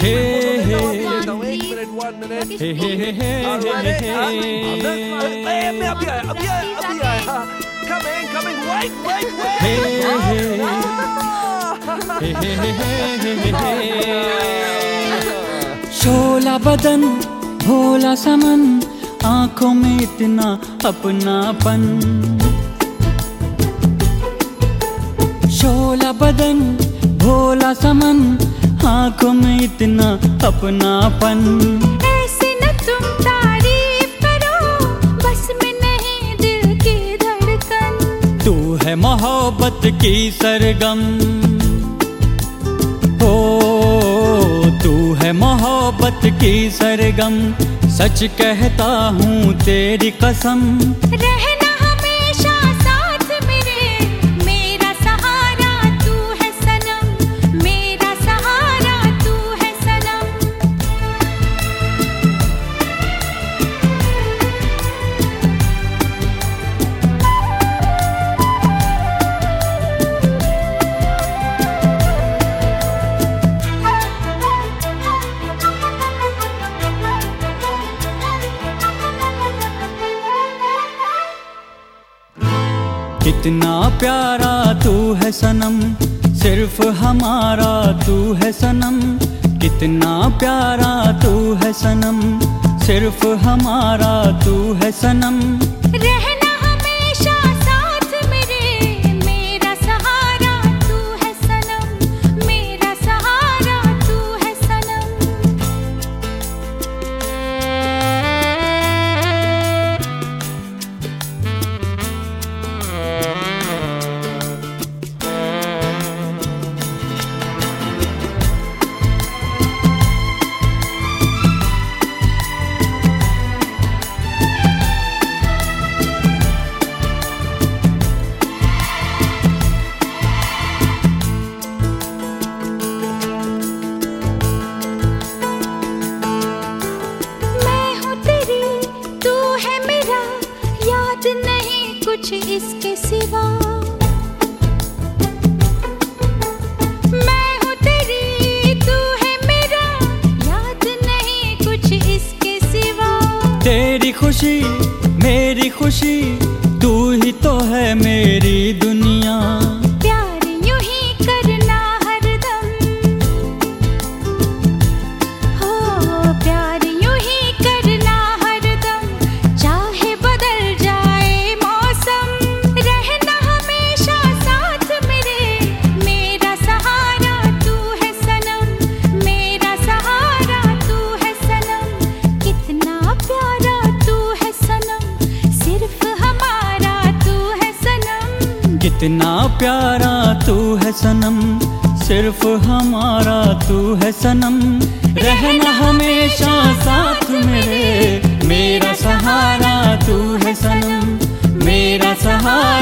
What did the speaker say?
1 minute. अभी आया. Coming. Wait. शोला बदन भोला समन, आंखों में इतना अपनापन. शोला बदन भोला समन, आंखों में इतना अपनापन. ऐसे न तुम तारीफ करो, बस में नहीं दिल की धड़कन. तू है मोहब्बत की सरगम. ओ तू है मोहब्बत की सरगम. सच कहता हूँ तेरी कसम. रहना हमेशा साथ मेरे, मेरा सहारा तू है सनम. मेरा सहारा तू है सनम. कितना प्यारा तू है सनम, सिर्फ हमारा तू है सनम. कितना प्यारा तू है सनम, सिर्फ हमारा तू है सनम. रहना हमेशा साथ मेरे, मेरा सहारा तू है सनम. मेरा सहारा तू है सनम. नहीं कुछ इसके सिवा. मैं हूँ तेरी, तू है मेरा, याद नहीं कुछ इसके सिवा. तेरी खुशी मेरी खुशी, तू ही तो है मेरी दुनिया. प्यार यूं ही करना हरदम. हो प्यार यूं ही करना हरदम. चाहे बदल जाए मौसम, रहना हमेशा साथ मेरे. मेरा सहारा तू है सनम. मेरा सहारा तू है सनम. कितना प्यारा तू है सनम, सिर्फ हमारा तू है सनम. कितना प्यारा तू है सनम, सिर्फ हमारा तू है सनम. रहना हमेशा साथ मेरे, मेरा सहारा तू है सनम. मेरा सहारा